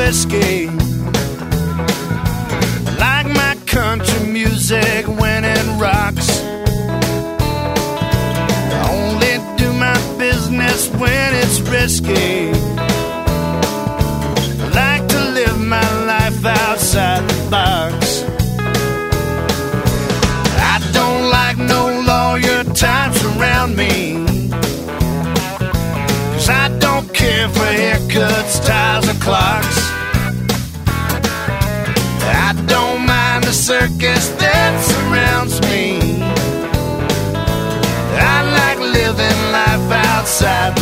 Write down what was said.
risky. I like my country music when it rocks. I only do my business when it's risky. I like to live my life outside the box. I don't like no lawyer types around me, 'cause I don't care for haircuts, ties, or clocks. I don't mind the circus that surrounds me. I like living life outside